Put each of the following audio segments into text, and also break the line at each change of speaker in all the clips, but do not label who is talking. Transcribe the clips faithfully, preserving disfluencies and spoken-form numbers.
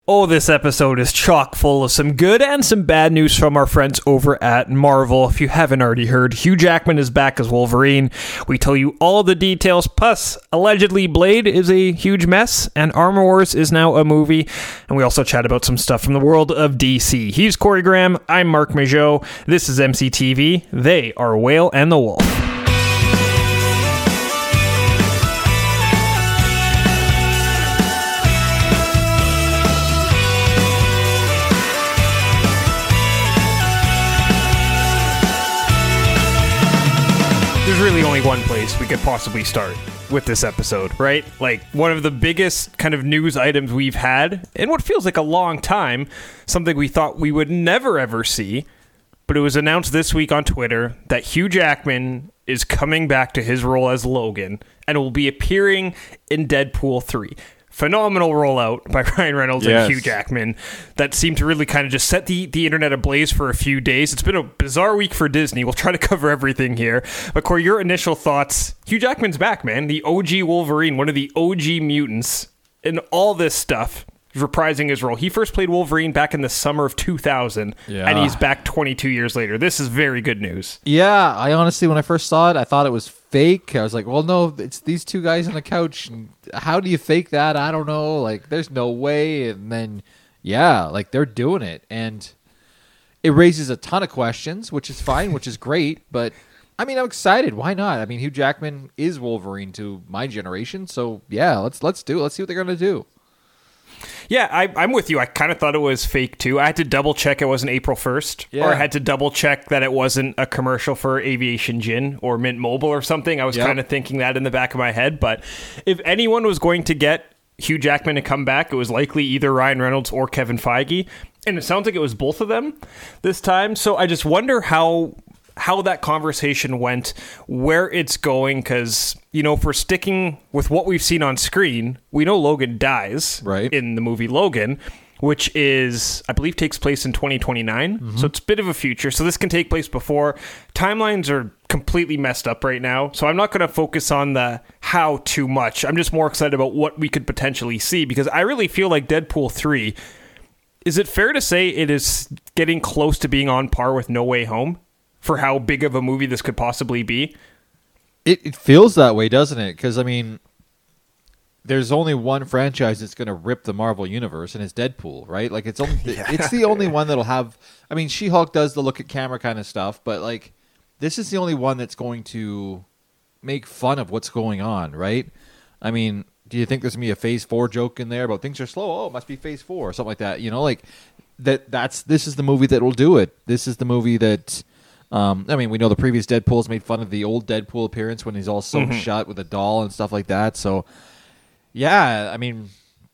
Oh, this episode is chock full of some good and some bad news from our friends over at Marvel. If you haven't already heard, Hugh Jackman is back as Wolverine. We tell you all the details, plus allegedly Blade is a huge mess, and Armor Wars is now a movie, and we also chat about some stuff from the world of D C. He's Corey Graham, I'm Mark Majot, this is M C T V, they are Whale and the Wolf. There's really only one place we could possibly start with this episode, right? Like, one of the biggest kind of news items we've had in what feels like a long time, something we thought we would never ever see, but it was announced this week on Twitter that Hugh Jackman is coming back to his role as Logan and will be appearing in Deadpool three. Phenomenal rollout by Ryan Reynolds yes. and Hugh Jackman that seemed to really kind of just set the, the internet ablaze for a few days. It's been a bizarre week for Disney. We'll try to cover everything here. But Corey, your initial thoughts. Hugh Jackman's back, man. The O G Wolverine, one of the O G mutants in all this stuff. Reprising his role. He first played Wolverine back in the summer of two thousand, yeah. and he's back twenty-two years later. This is very good news.
Yeah, I honestly, when I first saw it, I thought it was fake. I was like, well, no, it's these two guys on the couch. And how do you fake that? I don't know. Like, there's no way. And then, yeah, like, they're doing it. And it raises a ton of questions, which is fine, which is great. But, I mean, I'm excited. Why not? I mean, Hugh Jackman is Wolverine to my generation. So, yeah, let's let's do it. Let's see what they're going to do.
Yeah, I, I'm with you. I kind of thought it was fake, too. I had to double-check it wasn't April first, yeah. or I had to double-check that it wasn't a commercial for Aviation Gin or Mint Mobile or something. I was yep. kind of thinking that in the back of my head, but if anyone was going to get Hugh Jackman to come back, it was likely either Ryan Reynolds or Kevin Feige, and it sounds like it was both of them this time, so I just wonder how... how that conversation went, where it's going, because, you know, if we're sticking with what we've seen on screen, we know Logan dies
right.
in the movie Logan, which is, I believe, takes place in twenty twenty-nine, mm-hmm. so it's a bit of a future, so this can take place before. Timelines are completely messed up right now, so I'm not going to focus on the how too much. I'm just more excited about what we could potentially see, because I really feel like Deadpool three, is it fair to say it is getting close to being on par with No Way Home? For how big of a movie this could possibly be?
It, it feels that way, doesn't it? Because, I mean, there's only one franchise that's going to rip the Marvel Universe, and it's Deadpool, right? Like, it's only, yeah. it's the only one that'll have... I mean, She-Hulk does the look at camera kind of stuff, but, like, this is the only one that's going to make fun of what's going on, right? I mean, do you think there's going to be a Phase four joke in there about things are slow? Oh, it must be Phase four, or something like that. You know, like, that. that's this is the movie that will do it. This is the movie that... Um, I mean, we know the previous Deadpool's made fun of the old Deadpool appearance when he's all sewn mm-hmm. shut with a doll and stuff like that. So, yeah, I mean,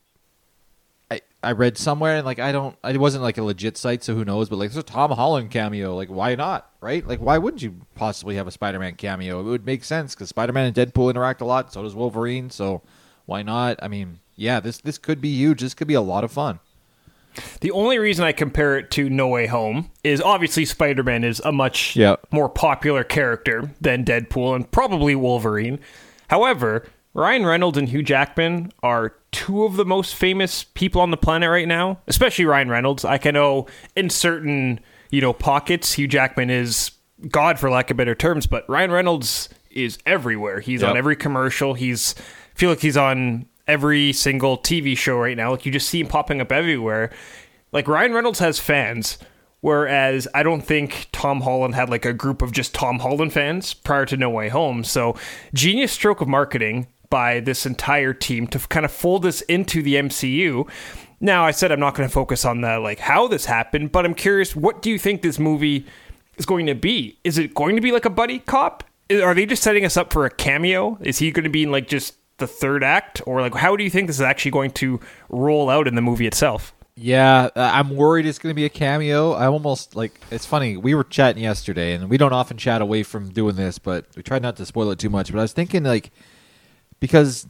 I I read somewhere and like I don't, it wasn't like a legit site, so who knows? But like, there's a Tom Holland cameo. Like, why not? Right? Like, why wouldn't you possibly have a Spider-Man cameo? It would make sense because Spider-Man and Deadpool interact a lot. So does Wolverine. So why not? I mean, yeah, this this could be huge. This could be a lot of fun.
The only reason I compare it to No Way Home is obviously Spider-Man is a much
yep.
more popular character than Deadpool and probably Wolverine. However, Ryan Reynolds and Hugh Jackman are two of the most famous people on the planet right now, especially Ryan Reynolds. I can know in certain, you know, pockets, Hugh Jackman is God, for lack of better terms, but Ryan Reynolds is everywhere. He's yep. on every commercial. He's, I feel like he's on... every single T V show right now. Like, you just see him popping up everywhere. Like, Ryan Reynolds has fans, whereas I don't think Tom Holland had like a group of just Tom Holland fans prior to No Way Home. So, genius stroke of marketing by this entire team to kind of fold this into the M C U. Now, I said I'm not going to focus on the like how this happened, but I'm curious, what do you think this movie is going to be? Is it going to be like a buddy cop? Are they just setting us up for a cameo? Is he going to be in like just the third act, or like how do you think this is actually going to roll out in the movie itself?
Yeah, I'm worried it's going to be a cameo. I almost like it's funny. We were chatting yesterday, and we don't often chat away from doing this, but we tried not to spoil it too much. But I was thinking, like, because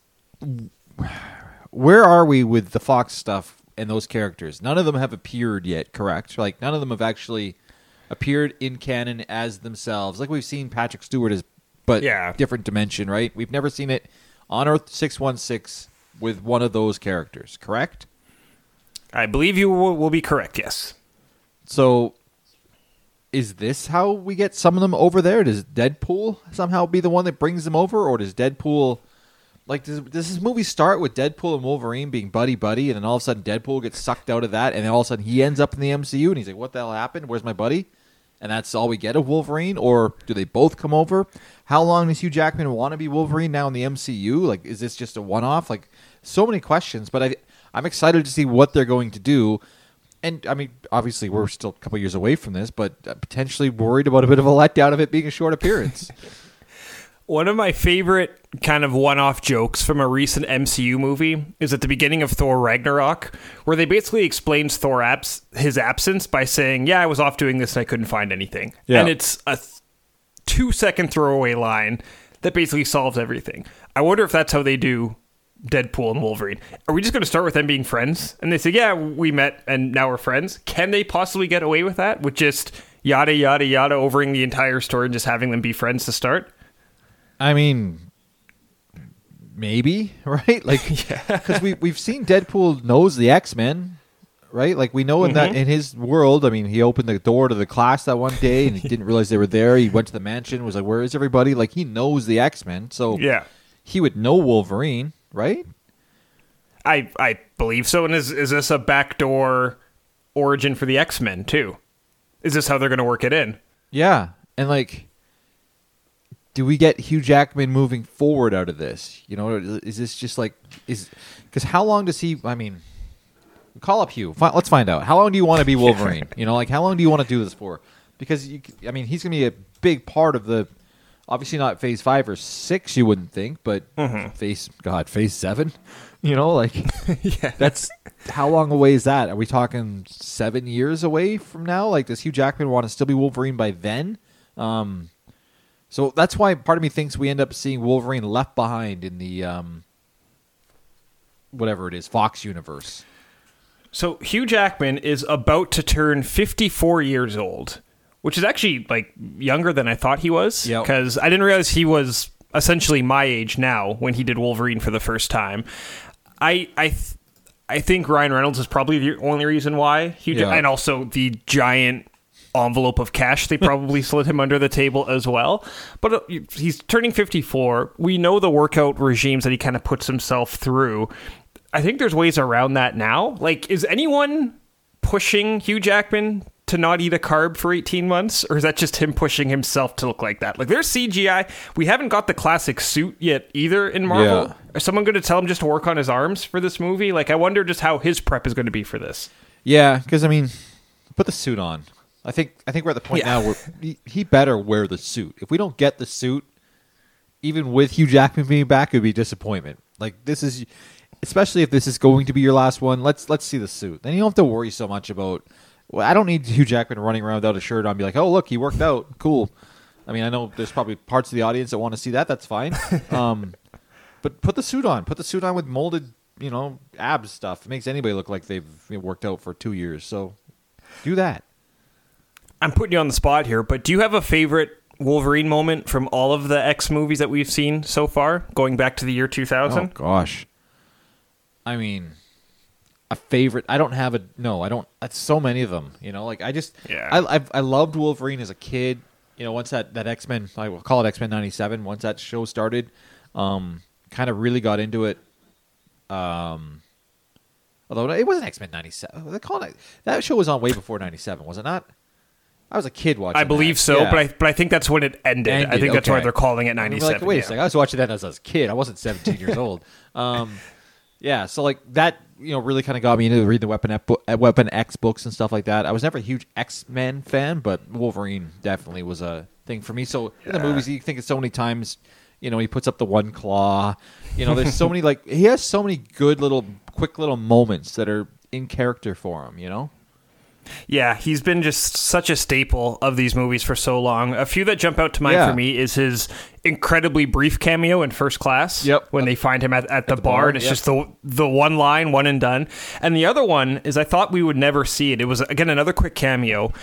where are we with the Fox stuff and those characters? None of them have appeared yet, correct? Like, none of them have actually appeared in canon as themselves. Like we've seen Patrick Stewart as, but
yeah.
different dimension, right? We've never seen it on Earth six one six with one of those characters, correct?
I believe you will, will be correct, yes.
So, is this how we get some of them over there? Does Deadpool somehow be the one that brings them over? Or does Deadpool... Like, does, does this movie start with Deadpool and Wolverine being buddy-buddy, and then all of a sudden Deadpool gets sucked out of that, and then all of a sudden he ends up in the M C U, and he's like, what the hell happened? Where's my buddy? And that's all we get of Wolverine? Or do they both come over? How long does Hugh Jackman want to be Wolverine now in the M C U? Like, is this just a one-off? Like, so many questions, but I, I'm excited to see what they're going to do. And, I mean, obviously, we're still a couple years away from this, but potentially worried about a bit of a letdown of it being a short appearance.
One of my favorite kind of one-off jokes from a recent M C U movie is at the beginning of Thor Ragnarok, where they basically explains Thor abs- his absence by saying, yeah, I was off doing this and I couldn't find anything. Yeah. And it's a th- two-second throwaway line that basically solves everything. I wonder if that's how they do Deadpool and Wolverine. Are we just going to start with them being friends? And they say, yeah, we met and now we're friends. Can they possibly get away with that? With just yada, yada, yada overing the entire story and just having them be friends to start?
I mean, maybe, right? Like, because yeah. we we've seen Deadpool knows the X-Men, right? Like, we know in mm-hmm. that in his world. I mean, he opened the door to the class that one day and he didn't realize they were there. He went to the mansion, was like, "Where is everybody?" Like, he knows the X-Men, so
yeah,
he would know Wolverine, right?
I I believe so. And is is this a backdoor origin for the X-Men too? Is this how they're going to work it in?
Yeah, and like. Do we get Hugh Jackman moving forward out of this? You know, is this just like is because how long does he? I mean, call up Hugh. Let's find out. How long do you want to be Wolverine? You know, like how long do you want to do this for? Because you, I mean, he's going to be a big part of the. Obviously, not Phase Five or Six, you wouldn't think, but mm-hmm. Phase God, Phase Seven. You know, like yeah. That's how long away is that? Are we talking seven years away from now? Like, does Hugh Jackman want to still be Wolverine by then? Um. So that's why part of me thinks we end up seeing Wolverine left behind in the, um, whatever it is, Fox universe.
So Hugh Jackman is about to turn fifty-four years old, which is actually, like, younger than I thought he was. Because yep. I didn't realize he was essentially my age now when he did Wolverine for the first time. I I th- I think Ryan Reynolds is probably the only reason why. Hugh ja- and also the giant envelope of cash they probably slid him under the table as well. But uh, he's turning fifty-four. We know the workout regimes that he kind of puts himself through. I think there's ways around that now. Like, is anyone pushing Hugh Jackman to not eat a carb for eighteen months? Or is that just him pushing himself to look like that? Like, there's C G I. We haven't got the classic suit yet either in Marvel. Yeah. Is someone going to tell him just to work on his arms for this movie? Like, I wonder just how his prep is going to be for this.
Yeah, because, I mean, put the suit on. I think I think we're at the point yeah. now where he, he better wear the suit. If we don't get the suit, even with Hugh Jackman being back, it would be a disappointment. Like, this is, especially if this is going to be your last one, let's let's see the suit. Then you don't have to worry so much about, well, I don't need Hugh Jackman running around without a shirt on and be like, oh, look, he worked out. Cool. I mean, I know there's probably parts of the audience that want to see that. That's fine. Um, but put the suit on. Put the suit on with molded, you know, abs stuff. It makes anybody look like they've worked out for two years. So do that.
I'm putting you on the spot here, but do you have a favorite Wolverine moment from all of the X movies that we've seen so far, going back to the year two thousand?
Oh, gosh. I mean, a favorite. I don't have a, no, I don't, that's so many of them, you know, like I just, yeah. I I've, I loved Wolverine as a kid, you know, once that, that X-Men, I will call it X-Men ninety-seven, once that show started, um, kind of really got into it, um, although it wasn't X-Men ninety-seven, they call it, that show was on way before ninety-seven, was it not? I was a kid watching.
I believe
that.
so,
yeah.
but I but I think that's when it ended. ended I think that's okay. why they're calling it ninety-seven.
Like, wait
yeah.
a second, I was watching that as I was a kid. I wasn't seventeen years old. Um, yeah, so like that, you know, really kind of got me into reading the Weapon X, Weapon X books and stuff like that. I was never a huge X-Men fan, but Wolverine definitely was a thing for me. So yeah. in the movies, you think it so many times. You know, he puts up the one claw. You know, there's so many like he has so many good little, quick little moments that are in character for him. You know.
Yeah, he's been just such a staple of these movies for so long. A few that jump out to mind yeah. for me is his incredibly brief cameo in First Class.
Yep.
When they find him at, at, at the, the bar, bar, and it's yep. just the the one line, one and done. And the other one is I thought we would never see it. It was, again, another quick cameo.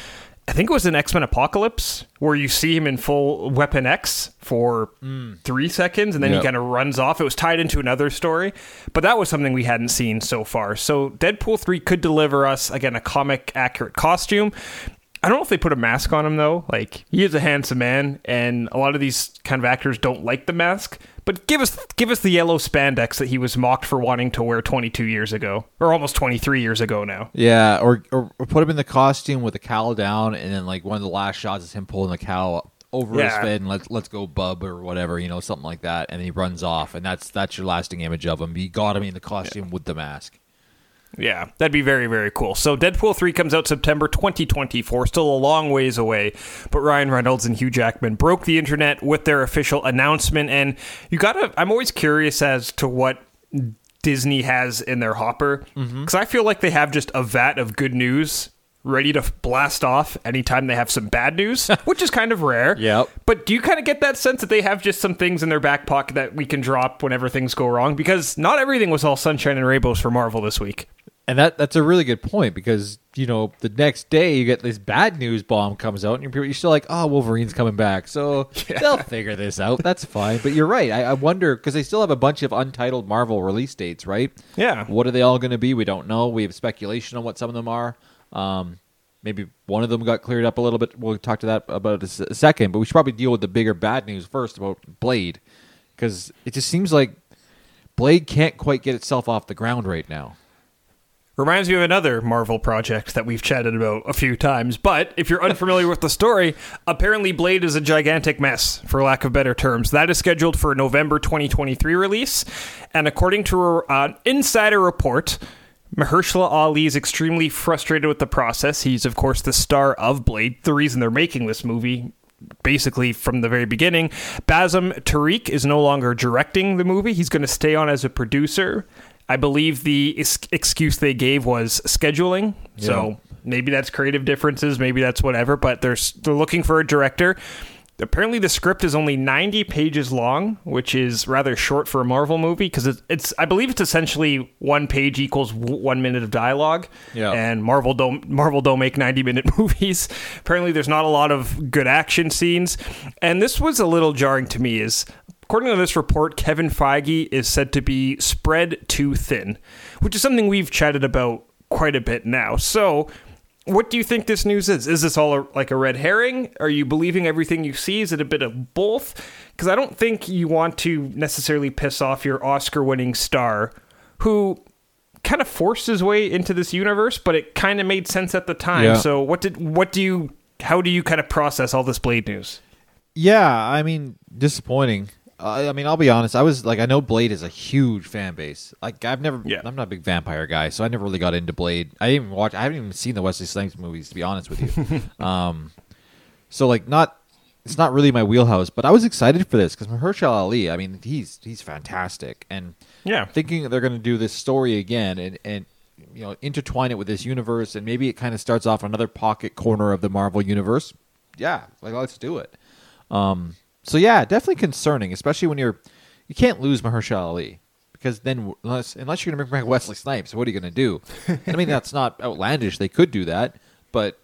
I think it was in X-Men Apocalypse, where you see him in full Weapon X for
Mm.
three seconds, and then
Yep.
he kind of runs off. It was tied into another story, but that was something we hadn't seen so far. So Deadpool three could deliver us, again, a comic-accurate costume. I don't know if they put a mask on him, though. Like, he is a handsome man, and a lot of these kind of actors don't like the mask. But give us give us the yellow spandex that he was mocked for wanting to wear twenty-two years ago, or almost twenty-three years ago now.
Yeah, or, or or put him in the costume with the cowl down, and then like one of the last shots is him pulling the cowl over his
Yeah.
head and let's let's go bub or whatever, you know, something like that, and he runs off, and that's that's your lasting image of him. You got him in the costume with the mask.
Yeah, that'd be very, very cool. So Deadpool three comes out September twenty twenty-four, still a long ways away. But Ryan Reynolds and Hugh Jackman broke the internet with their official announcement. And you gotta, I'm always curious as to what Disney has in their hopper. Because I feel like they have just a vat of good news ready to blast off anytime they have some bad news, which is kind of rare.
Yep.
But do you kind of get that sense that they have just some things in their back pocket that we can drop whenever things go wrong? Because not everything was all sunshine and rainbows for Marvel this week.
And that that's a really good point because, you know, the next day you get this bad news bomb comes out and you're, you're still like, oh, Wolverine's coming back. So
Yeah.
they'll figure this out. That's fine. But you're right. I, I wonder because they still have a bunch of untitled Marvel release dates, right?
Yeah.
What are they all going to be? We don't know. We have speculation on what some of them are. Um, maybe one of them got cleared up a little bit. We'll talk to that about a, s- a second. But we should probably deal with the bigger bad news first about Blade because it just seems like Blade can't quite get itself off the ground right now.
Reminds me of another Marvel project that we've chatted about a few times. But if you're unfamiliar with the story, apparently Blade is a gigantic mess, for lack of better terms. That is scheduled for a November twenty twenty-three release. And according to an insider report, Mahershala Ali is extremely frustrated with the process. He's, of course, the star of Blade, the reason they're making this movie. Basically, from the very beginning, Bazem Tariq is no longer directing the movie. He's going to stay on as a producer. I believe the ex- excuse they gave was scheduling.
Yeah.
So maybe that's creative differences. Maybe that's whatever. But they're s- they're looking for a director. Apparently, the script is only ninety pages long, which is rather short for a Marvel movie because it's, it's I believe it's essentially one page equals w- one minute of dialogue.
Yeah.
And Marvel don't Marvel don't make ninety minute movies. Apparently, there's not a lot of good action scenes, and this was a little jarring to me. Is according to this report, Kevin Feige is said to be spread too thin, which is something we've chatted about quite a bit now. So, what do you think this news is? Is this all a, like a red herring? Are you believing everything you see? Is it a bit of both? Because I don't think you want to necessarily piss off your Oscar-winning star who kind of forced his way into this universe, but it kind of made sense at the time.
Yeah.
So, what did what do you how do you kind of process all this Blade news?
Yeah, I mean, disappointing. Uh, I mean, I'll be honest. I was like, I know Blade is a huge fan base. Like, I've never,
Yeah.
I'm not a big vampire guy, so I never really got into Blade. I didn't even watch. I haven't even seen the Wesley Snipes movies, to be honest with you. um, so like, not, it's not really my wheelhouse. But I was excited for this because Mahershala Ali. I mean, he's he's fantastic, and
Yeah.
thinking they're going to do this story again and and you know intertwine it with this universe, and maybe it kind of starts off another pocket corner of the Marvel universe. Yeah, like let's do it. Um, so yeah, definitely concerning, especially when you're you can't lose Mahershala Ali because then unless unless you're gonna bring back Wesley Snipes, what are you gonna do? I mean, that's not outlandish. They could do that, but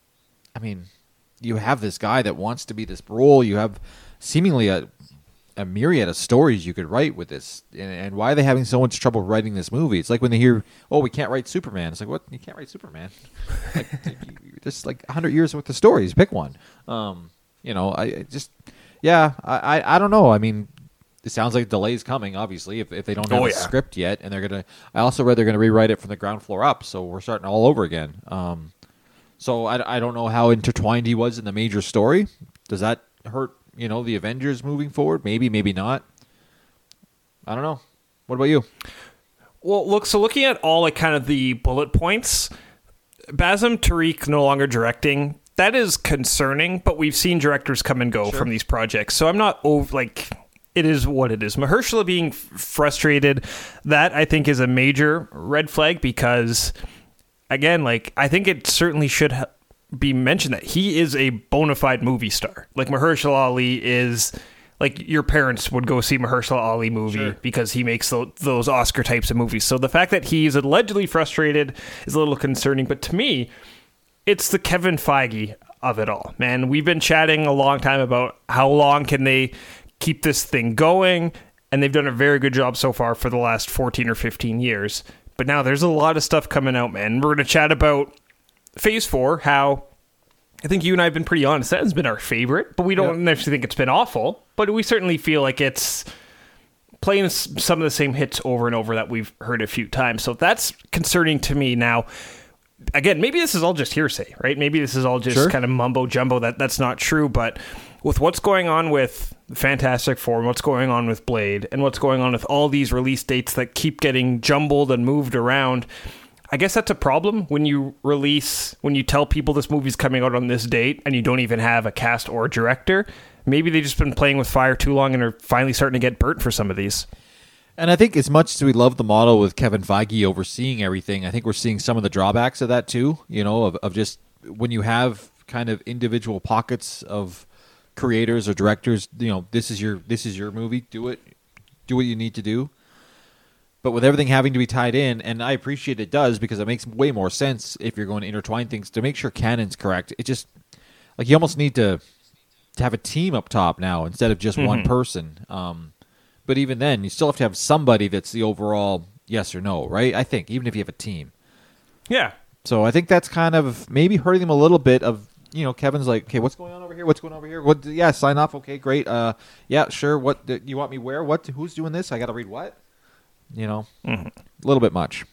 I mean, you have this guy that wants to be this role. You have seemingly a a myriad of stories you could write with this, and, and why are they having so much trouble writing this movie? It's like when they hear, "Oh, we can't write Superman." It's like, what? You can't write Superman? Like, there's like a hundred years worth of stories. Pick one. Um, you know, I, I just, yeah, I, I, I don't know. I mean, it sounds like delays coming. Obviously, if if they don't have
Oh,
a
yeah.
script yet, and they're gonna, I also read they're gonna rewrite it from the ground floor up. So we're starting all over again. Um, so I, I don't know how intertwined he was in the major story. Does that hurt? You know, the Avengers moving forward? Maybe, maybe not. I don't know. What about you?
Well, look, so looking at all like kind of the bullet points, Bazem Tariq no longer directing, that is concerning, but we've seen directors come and go
Sure.
from these projects. So I'm not over, like, it is what it is. Mahershala being f- frustrated, that I think is a major red flag because, again, like, I think it certainly should ha- be mentioned that he is a bona fide movie star. Like, Mahershala Ali is, like, your parents would go see Mahershala Ali movie
Sure.
because he makes tho- those Oscar types of movies. So the fact that he's allegedly frustrated is a little concerning. But to me, it's the Kevin Feige of it all. Man, we've been chatting a long time about how long can they keep this thing going, and they've done a very good job so far for the last fourteen or fifteen years. But now there's a lot of stuff coming out, man. We're going to chat about Phase four, how I think you and I have been pretty honest. That has been our favorite, but we don't yep. necessarily think it's been awful. But we certainly feel like it's playing some of the same hits over and over that we've heard a few times. So that's concerning to me. Now, again, maybe this is all just hearsay, right? Maybe this is all just sure. kind of mumbo jumbo. That that's not true. But with what's going on with Fantastic Four, and what's going on with Blade, and what's going on with all these release dates that keep getting jumbled and moved around, I guess that's a problem when you release, when you tell people this movie's coming out on this date and you don't even have a cast or a director. Maybe they've just been playing with fire too long and are finally starting to get burnt for some of these.
And I think as much as we love the model with Kevin Feige overseeing everything, I think we're seeing some of the drawbacks of that too, you know, of, of just when you have kind of individual pockets of creators or directors, you know, this is your this is your movie, do it, do what you need to do. But with everything having to be tied in, and I appreciate it does because it makes way more sense if you're going to intertwine things to make sure canon's correct. It just, like, you almost need to to have a team up top now instead of just mm-hmm. one person. Um, but even then, you still have to have somebody that's the overall yes or no, right? I think, even if you have a team.
Yeah.
So I think that's kind of maybe hurting them a little bit of, you know, Kevin's like, okay, what's going on over here? What's going on over here? What? Yeah, sign off. Okay, great. Uh, yeah, sure. What you want me where? What? Who's doing this? I got to read what? You know, mm-hmm. a little bit much.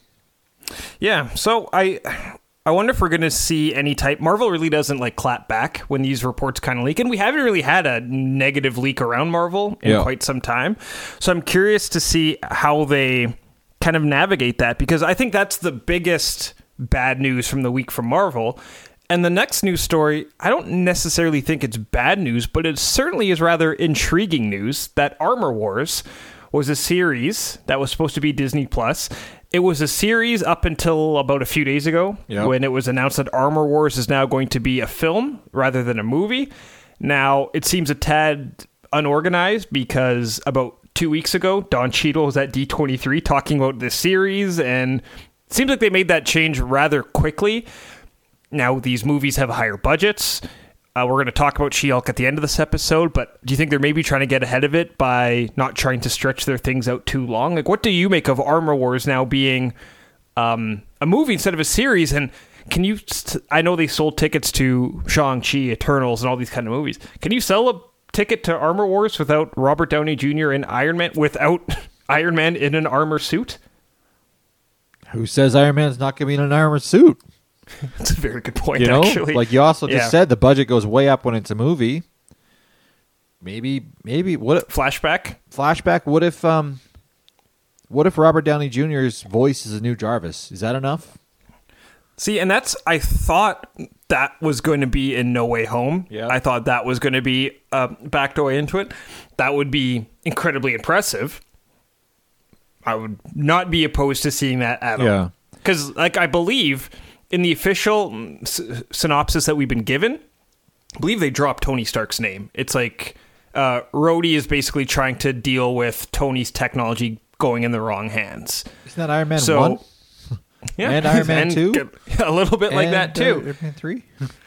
Yeah. So I, I wonder if we're going to see any type. Marvel really doesn't like clap back when these reports kind of leak, and we haven't really had a negative leak around Marvel in yeah. quite some time. So I'm curious to see how they kind of navigate that, because I think that's the biggest bad news from the week from Marvel. And the next news story, I don't necessarily think it's bad news, but it certainly is rather intriguing news that Armor Wars was a series that was supposed to be Disney Plus. It was a series up until about a few days ago yep. when it was announced that Armor Wars is now going to be a film rather than a movie. Now, it seems a tad unorganized because about two weeks ago, Don Cheadle was at D twenty-three talking about this series, and it seems like they made that change rather quickly. Now, these movies have higher budgets. Uh, we're going to talk about She-Hulk at the end of this episode, but do you think they're maybe trying to get ahead of it by not trying to stretch their things out too long? Like, what do you make of Armor Wars now being um, a movie instead of a series? And can you, st- I know they sold tickets to Shang-Chi, Eternals, and all these kind of movies. Can you sell a ticket to Armor Wars without Robert Downey Junior and Iron Man, without Iron Man in an armor suit?
Who says Iron Man's not going to be in an armor suit?
That's a very good point,
you know,
actually.
Like you also just
yeah.
said, the budget goes way up when it's a movie. Maybe, maybe what if,
flashback?
Flashback. What if, um, what if Robert Downey Junior's voice is a new Jarvis? Is that enough?
See, and that's, I thought that was going to be in No Way Home.
Yeah.
I thought that was going to be a backdoor into it. That would be incredibly impressive. I would not be opposed to seeing that at
yeah.
all. Because, like, I believe in the official s- synopsis that we've been given, I believe they dropped Tony Stark's name. It's like uh, Rhodey is basically trying to deal with Tony's technology going in the wrong hands.
Isn't that Iron Man
so,
one?
Yeah,
and Iron Man
and
two?
A little bit like
and,
that, too.
Uh, Iron Man three?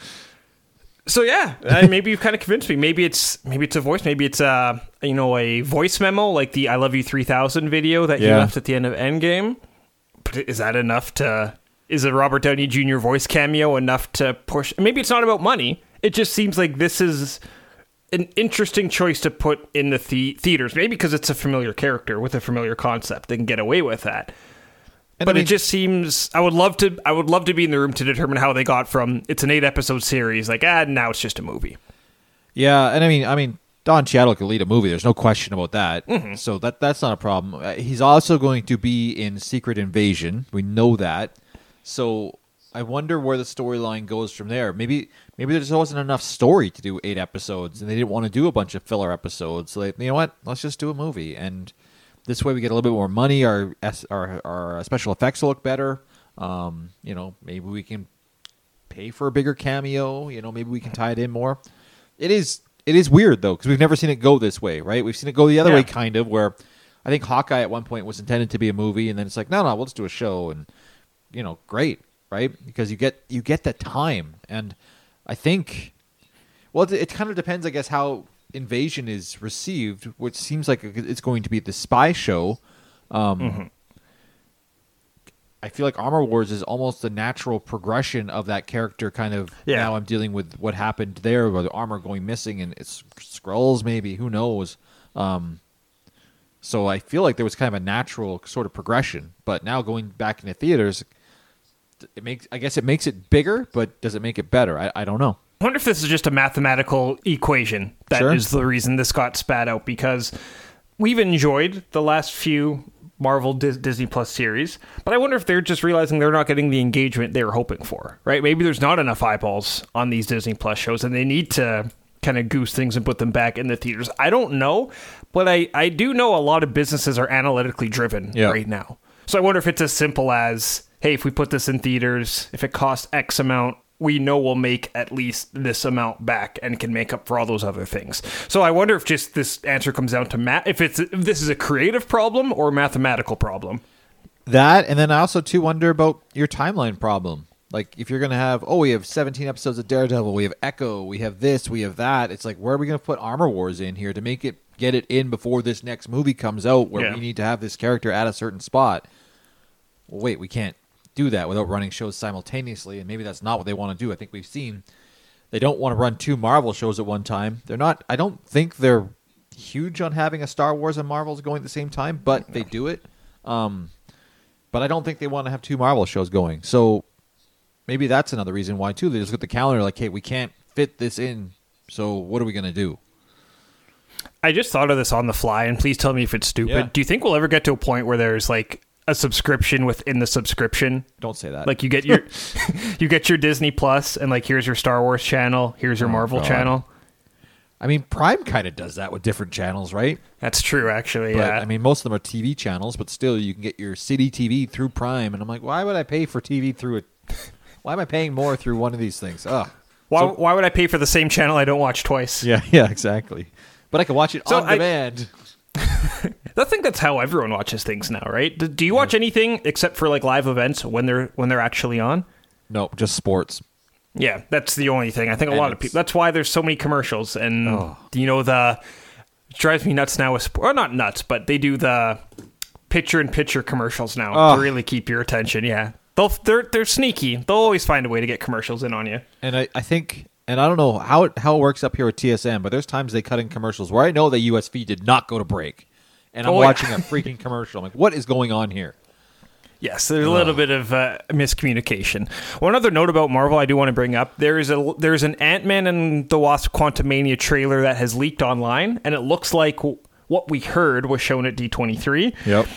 So yeah, uh, maybe you've kind of convinced me. Maybe it's maybe it's a voice. Maybe it's a you know a voice memo like the "I Love You three thousand" video that he
yeah.
left at the end of Endgame. But is that enough to? Is a Robert Downey Junior voice cameo enough to push? Maybe it's not about money. It just seems like this is an interesting choice to put in the, the- theaters. Maybe because it's a familiar character with a familiar concept, they can get away with that.
And
but
I mean,
it just seems I would love to I would love to be in the room to determine how they got from it's an eight episode series like ah now it's just a movie.
Yeah, and I mean I mean Don Cheadle could lead a movie. There's no question about that.
Mm-hmm.
So that that's not a problem. Uh, he's also going to be in Secret Invasion. We know that. So I wonder where the storyline goes from there. Maybe maybe there just wasn't enough story to do eight episodes, and they didn't want to do a bunch of filler episodes. So they, you know what? Let's just do a movie, and this way we get a little bit more money. Our our, our special effects will look better. Um, you know, maybe we can pay for a bigger cameo. You know, maybe we can tie it in more. It is it is weird though because we've never seen it go this way, right? We've seen it go the other
yeah.
way, kind of. Where I think Hawkeye at one point was intended to be a movie, and then it's like, no, no, we'll just do a show, and you know, great, right? Because you get you get that time, and I think Well, it, it kind of depends, I guess, how Invasion is received, which seems like it's going to be the spy show. Um, mm-hmm. I feel like Armor Wars is almost the natural progression of that character. Kind of yeah. Now I'm dealing with what happened there, or the armor going missing, and it's Skrulls, maybe, who knows. Um, so I feel like there was kind of a natural sort of progression. But now going back into theaters, it makes I guess it makes it bigger, but does it make it better? I, I don't know.
I wonder if this is just a mathematical equation that
sure.
is the reason this got spat out, because we've enjoyed the last few Marvel Dis- Disney Plus series, but I wonder if they're just realizing they're not getting the engagement they were hoping for, right? Maybe there's not enough eyeballs on these Disney Plus shows and they need to kind of goose things and put them back in the theaters. I don't know, but I, I do know a lot of businesses are analytically driven yeah. right now. So I wonder if it's as simple as, hey, if we put this in theaters, if it costs X amount, we know we'll make at least this amount back and can make up for all those other things. So I wonder if just this answer comes down to math, if it's if this is a creative problem or a mathematical problem.
That, and then I also too wonder about your timeline problem. Like if you're going to have, oh, we have seventeen episodes of Daredevil, we have Echo, we have this, we have that. It's like, where are we going to put Armor Wars in here to make it get it in before this next movie comes out, where yeah. we need to have this character at a certain spot? Well, wait, we can't do that without running shows simultaneously, and maybe that's not what they want to do. I think we've seen they don't want to run two Marvel shows at one time. They're not. I don't think they're huge on having a Star Wars and Marvels going at the same time, but they do it. Um, but I don't think they want to have two Marvel shows going. So maybe that's another reason why too. They just look at the calendar like, hey, we can't fit this in. So what are we going to do?
I just thought of this on the fly, and please tell me if it's stupid. Yeah. Do you think we'll ever get to a point where there's like a subscription within the subscription?
Don't say that.
Like you get your you get your Disney Plus, and like here's your Star Wars channel, here's your oh, Marvel God. channel.
I mean, Prime kind of does that with different channels, right?
That's true, actually.
But,
yeah.
I mean, most of them are T V channels, but still, you can get your City T V through Prime, and I'm like, why would I pay for T V through it? Why am I paying more through one of these things? Ugh.
Why?
So,
why would I pay for the same channel I don't watch twice?
Yeah, yeah, exactly. But I can watch it
so
on
I,
demand.
I think that's how everyone watches things now, right? Do, do you watch anything except for like live events when they're when they're actually on?
No, just sports.
Yeah, that's the only thing. I think a
and
lot of people. That's why there's so many commercials, and
oh.
you know the it drives me nuts now with sport. Or not nuts, but they do the picture-in-picture commercials now oh. to really keep your attention. Yeah, they'll they're they're sneaky. They'll always find a way to get commercials in on you.
And I, I think. And I don't know how it, how it works up here with T S M, but there's times they cut in commercials where I know the U S V did not go to break. And I'm oh, watching yeah. a freaking commercial. I'm like, what is going on here?
Yes, there's a little bit of uh, miscommunication. One other note about Marvel I do want to bring up. There is a there's an Ant-Man and the Wasp Quantumania trailer that has leaked online, and it looks like what we heard was shown at D twenty-three.
Yep.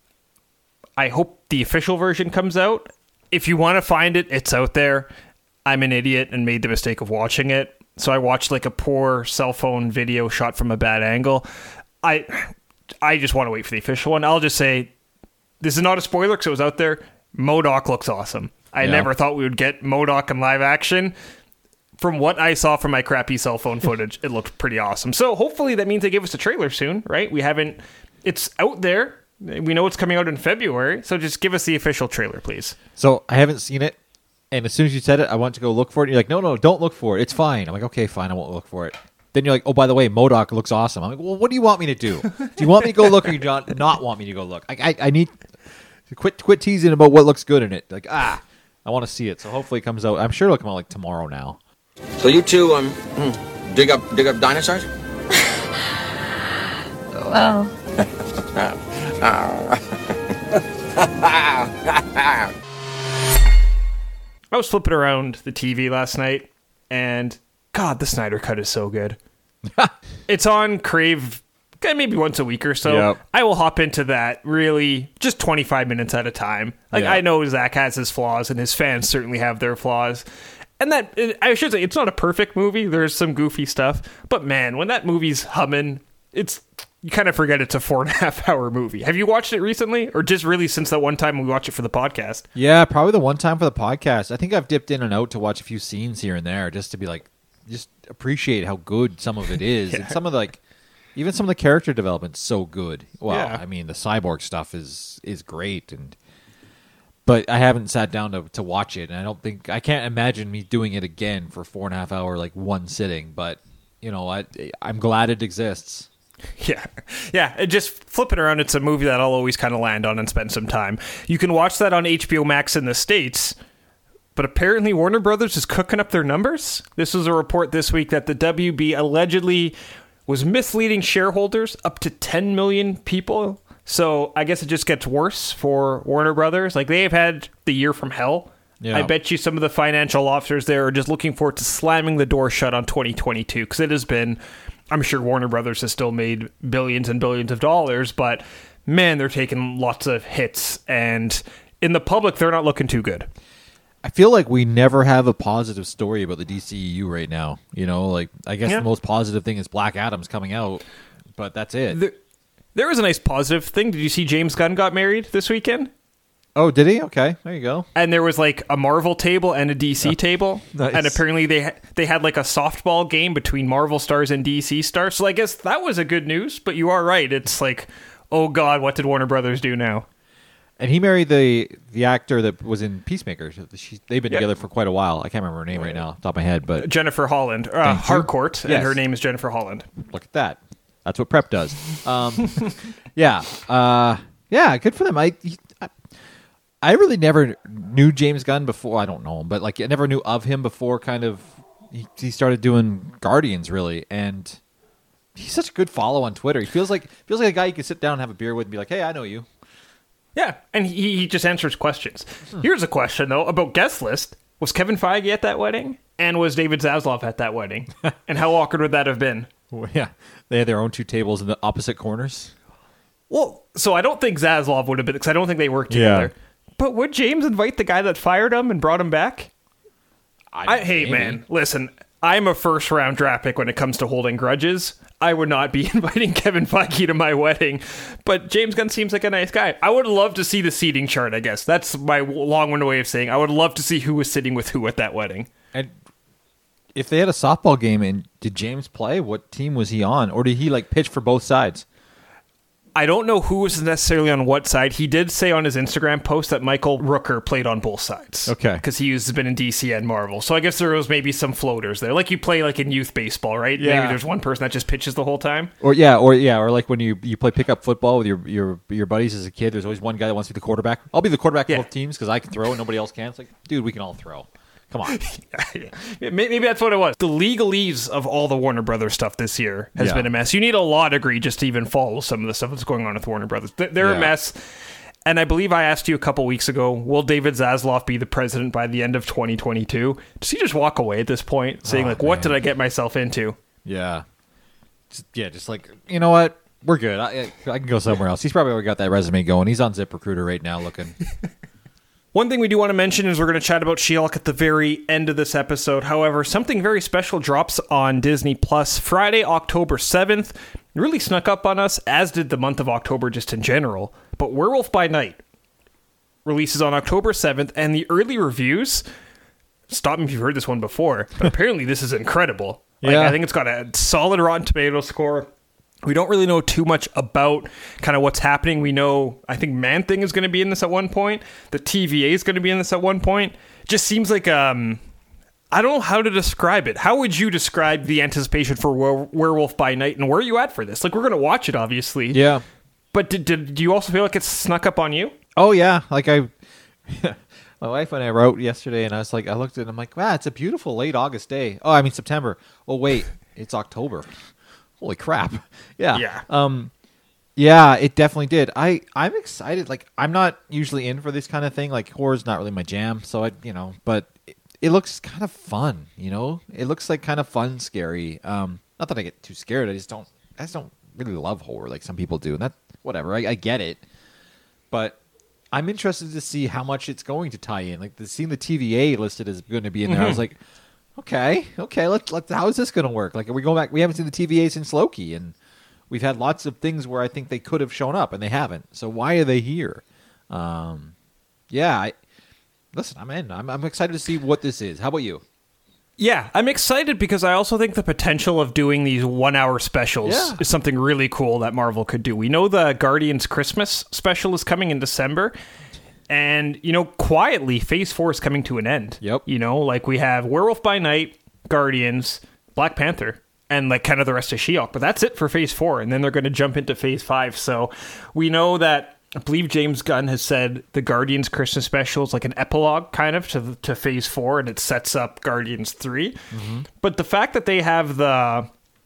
I hope the official version comes out. If you want to find it, it's out there. I'm an idiot and made the mistake of watching it. So I watched like a poor cell phone video shot from a bad angle. I I just want to wait for the official one. I'll just say, this is not a spoiler because it was out there. MODOK looks awesome. I yeah. never thought we would get MODOK in live action. From what I saw from my crappy cell phone footage, it looked pretty awesome. So hopefully that means they give us a trailer soon, right? We haven't... It's out there. We know it's coming out in February. So just give us the official trailer, please.
So I haven't seen it. And as soon as you said it, I want to go look for it. And you're like, no, no, don't look for it. It's fine. I'm like, okay, fine. I won't look for it. Then you're like, oh, by the way, MODOK looks awesome. I'm like, well, what do you want me to do? Do you want me to go look, or do you not, not want me to go look? I, I, I need to quit, quit teasing about what looks good in it. Like, ah, I want to see it. So hopefully it comes out. I'm sure it'll come out like tomorrow now.
So you two um dig up dig up dinosaurs?
Well.
I was flipping around the T V last night, and God, the Snyder Cut is so good. It's on Crave maybe once a week or so. Yep. I will hop into that really just twenty-five minutes at a time. Like, yeah. I know Zach has his flaws, and his fans certainly have their flaws. And that, I should say, it's not a perfect movie. There's some goofy stuff. But man, when that movie's humming, it's... You kind of forget it's a four and a half hour movie. Have you watched it recently, or just really since that one time we watched it for the podcast?
Yeah, probably the one time for the podcast. I think I've dipped in and out to watch a few scenes here and there just to be like, just appreciate how good some of it is. yeah. And some of the, like, even some of the character development's so good. Well, yeah. I mean, the cyborg stuff is is great. And but I haven't sat down to, to watch it, and I don't think I can't imagine me doing it again for four and a half hour, like one sitting. But you know, I I'm glad it exists.
Yeah, yeah. And just flip it around. It's a movie that I'll always kind of land on and spend some time. You can watch that on H B O Max in the States, but apparently Warner Brothers is cooking up their numbers. This was a report this week that the W B allegedly was misleading shareholders, up to ten million people. So I guess it just gets worse for Warner Brothers. Like, they have had the year from hell. Yeah. I bet you some of the financial officers there are just looking forward to slamming the door shut on twenty twenty-two, because it has been, I'm sure Warner Brothers has still made billions and billions of dollars, but man, they're taking lots of hits, and in the public, they're not looking too good.
I feel like we never have a positive story about the D C E U right now. You know, like, I guess yeah. the most positive thing is Black Adam's coming out, but that's it.
There, there was a nice positive thing. Did you see James Gunn got married this weekend?
Oh, did he? Okay, there you go.
And there was like a Marvel table and a D C oh, table. Nice. And apparently they ha- they had like a softball game between Marvel stars and D C stars. So I guess that was a good news, but you are right. It's like, oh God, what did Warner Brothers do now?
And he married the the actor that was in Peacemaker. She, they've been yep. together for quite a while. I can't remember her name right now off the top of my head, but
Jennifer Holland, uh, Harcourt, yes. and her name is Jennifer Holland.
Look at that. That's what prep does. Um, yeah, uh, yeah, good for them. I, I I really never knew James Gunn before. I don't know him, but like I never knew of him before. Kind of, he, he started doing Guardians really, and he's such a good follow on Twitter. He feels like feels like a guy you could sit down and have a beer with and be like, "Hey, I know you."
Yeah, and he, he just answers questions. Hmm. Here's a question, though, about guest list. Was Kevin Feige at that wedding? And was David Zaslav at that wedding? And how awkward would that have been?
Well, yeah, they had their own two tables in the opposite corners.
Well, so I don't think Zaslav would have been, because I don't think they worked together. Yeah. But would James invite the guy that fired him and brought him back? I, I Hey, man, listen, I'm a first-round draft pick when it comes to holding grudges. I would not be inviting Kevin Feige to my wedding, but James Gunn seems like a nice guy. I would love to see the seating chart, I guess. That's my long-winded way of saying I would love to see who was sitting with who at that wedding.
And if they had a softball game, and did James play? What team was he on? Or did he like pitch for both sides?
I don't know who was necessarily on what side. He did say on his Instagram post that Michael Rooker played on both sides.
Okay.
Because he has been in D C and Marvel. So I guess there was maybe some floaters there. Like you play like in youth baseball, right? Yeah. Maybe there's one person that just pitches the whole time.
Or yeah, or yeah, or like when you, you play pickup football with your, your your buddies as a kid, there's always one guy that wants to be the quarterback. I'll be the quarterback yeah. of both teams because I can throw and nobody else can. It's like, dude, we can all throw. Come on.
yeah. Maybe that's what it was. The legalese of all the Warner Brothers stuff this year has yeah. been a mess. You need a law degree just to even follow some of the stuff that's going on with Warner Brothers. They're yeah. a mess. And I believe I asked you a couple weeks ago, will David Zaslav be the president by the end of twenty twenty-two? Does he just walk away at this point saying, oh, like, man. What did I get myself into?
Yeah. Just, yeah, just like, you know what? We're good. I, I can go somewhere else. He's probably already got that resume going. He's on ZipRecruiter right now looking...
One thing we do want to mention is we're going to chat about She-Hulk at the very end of this episode. However, something very special drops on Disney Plus Friday, October seventh. It really snuck up on us, as did the month of October just in general. But Werewolf by Night releases on October seventh, and the early reviews, stop me if you've heard this one before, but apparently this is incredible. Like, yeah. I think it's got a solid Rotten Tomatoes score. We don't really know too much about kind of what's happening. We know, I think Man-Thing is going to be in this at one point. The T V A is going to be in this at one point. Just seems like, um, I don't know how to describe it. How would you describe the anticipation for Were- Werewolf by Night, and where are you at for this? Like, we're going to watch it, obviously.
Yeah.
But did, did do you also feel like it's snuck up on you?
Oh, yeah. Like, I... My wife and I wrote yesterday, and I was like, I looked at it, and I'm like, wow, it's a beautiful late August day. Oh, I mean, September. Oh, wait, it's October. Holy crap. Yeah.
Yeah.
Um, yeah, it definitely did. I, I'm excited. Like, I'm not usually in for this kind of thing. Like, horror's not really my jam. So, I, you know, but it, it looks kind of fun, you know? It looks like kind of fun, scary. Um, not that I get too scared. I just don't, I just don't really love horror like some people do. And that, whatever. I, I get it. But I'm interested to see how much it's going to tie in. Like, the, seeing the T V A listed as going to be in there, mm-hmm. I was like, Okay, okay. Let's let's. How is this going to work? Like, are we going back? We haven't seen the T V A since Loki, and we've had lots of things where I think they could have shown up and they haven't. So why are they here? Um, yeah. I, listen, I'm in. I'm I'm excited to see what this is. How about you?
Yeah, I'm excited because I also think the potential of doing these one-hour specials yeah. is something really cool that Marvel could do. We know the Guardians Christmas special is coming in December. And, you know, quietly, Phase four is coming to an end.
Yep.
You know, like we have Werewolf by Night, Guardians, Black Panther, and like kind of the rest of She-Hulk. But that's it for Phase four. And then they're going to jump into Phase five. So we know that, I believe James Gunn has said the Guardians Christmas special is like an epilogue kind of to, to Phase four, and it sets up Guardians three. Mm-hmm. But the fact that they have the...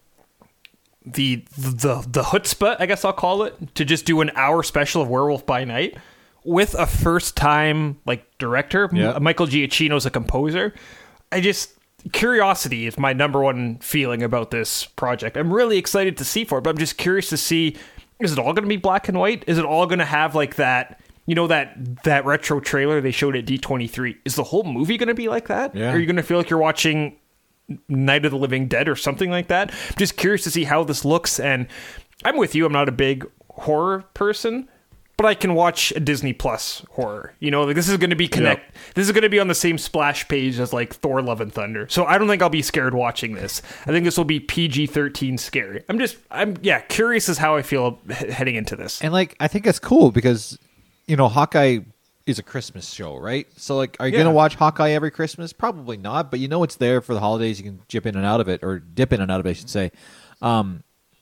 the the the chutzpah, I guess I'll call it, to just do an hour special of Werewolf by Night with a first time like director,
Yeah.
M- Michael Giacchino's a composer. I just curiosity is my number one feeling about this project. I'm really excited to see for it, but I'm just curious to see, is it all going to be black and white? Is it all going to have like that, you know, that that retro trailer they showed at D twenty-three? Is the whole movie going to be like that?
Yeah.
Are you going to feel like you're watching Night of the Living Dead or something like that? I'm just curious to see how this looks, and I'm with you. I'm not a big horror person, but I can watch a Disney Plus horror. You know, like this is going to be connect.
Yep.
This is going to be on the same splash page as like Thor: Love and Thunder. So I don't think I'll be scared watching this. I think this will be P G thirteen scary. I'm just, I'm yeah, curious as how I feel he- heading into this.
And like, I think that's cool because, you know, Hawkeye is a Christmas show, right? So like, are you
Yeah.
going to watch Hawkeye every Christmas? Probably not, but you know it's there for the holidays. You can dip in and out of it, or dip in and out of it, I should say. Um,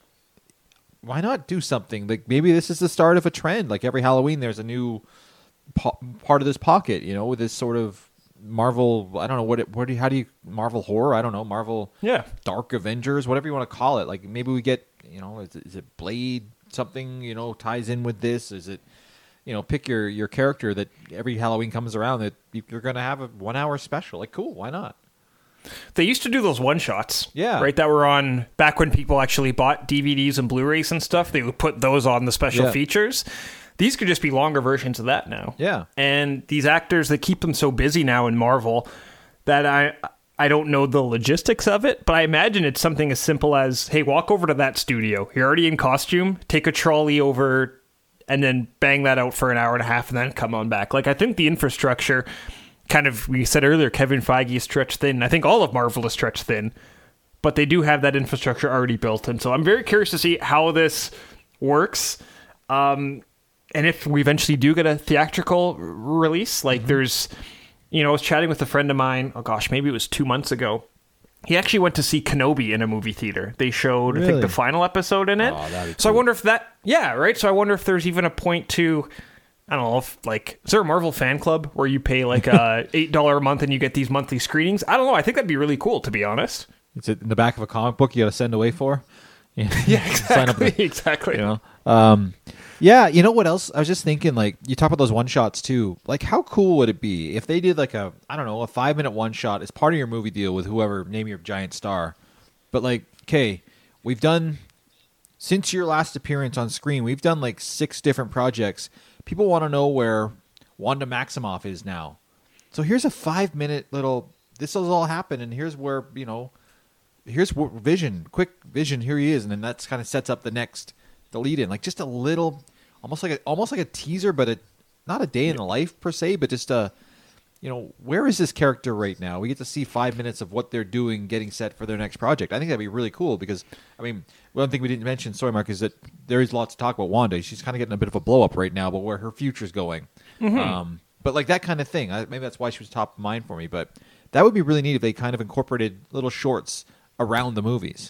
why not do something? Like maybe this is the start of a trend. Like every Halloween, there's a new po- part of this pocket, you know, with this sort of Marvel, I don't know, what, it, what do you, how do you, Marvel horror? I don't know, Marvel
Yeah.
Dark Avengers, whatever you want to call it. Like maybe we get, you know, is it, is it Blade something, you know, ties in with this? Is it, you know, pick your, your character that every Halloween comes around that you're going to have a one hour special. Like, cool, why not?
They used to do those one shots,
Yeah.
right? That were on back when people actually bought D V Ds and Blu-rays and stuff. They would put those on the special
Yeah.
features. These could just be longer versions of that now.
Yeah.
And these actors, they keep them so busy now in Marvel that I I don't know the logistics of it, but I imagine it's something as simple as, hey, walk over to that studio. You're already in costume. Take a trolley over and then bang that out for an hour and a half and then come on back. Like, I think the infrastructure, kind of, we said earlier, Kevin Feige is stretched thin. I think all of Marvel is stretched thin, but they do have that infrastructure already built. And so I'm very curious to see how this works. Um, and if we eventually do get a theatrical r- release, like mm-hmm. there's, you know, I was chatting with a friend of mine, oh gosh, maybe it was two months ago. He actually went to see Kenobi in a movie theater. They showed,
Really?
I think, the final episode in it.
Oh, that'd be
so I
cool.
wonder if that, yeah, right? So I wonder if there's even a point to, I don't know, if like, is there a Marvel fan club where you pay like a eight dollars a month and you get these monthly screenings? I don't know. I think that'd be really cool, to be honest.
Is it in the back of a comic book you got to send away for? Yeah,
Yeah,
Sign up
exactly.
the-
exactly.
you know um yeah you know what else I was just thinking, like you talk about those one shots too, like how cool would it be if they did like a I don't know a five minute one shot as part of your movie deal with whoever, name your giant star, but like, okay, we've done since your last appearance on screen, we've done like six different projects. People want to know where Wanda Maximoff is now, so here's a five minute little, this has all happened and here's where, you know, here's what Vision, quick Vision, here he is, and then that's kind of sets up the next, the lead in, like just a little, almost like a, almost like a teaser, but a, not a day in the life per se, but just a, you know, where is this character right now? We get to see five minutes of what they're doing, getting set for their next project. I think that'd be really cool because, I mean, one thing we didn't mention, sorry, Mark, is that there is lots to talk about Wanda. She's kind of getting a bit of a blow up right now, but where her future's going. Mm-hmm. Um, but like that kind of thing, I, maybe that's why she was top of mind for me. But that would be really neat if they kind of incorporated little shorts around the movies.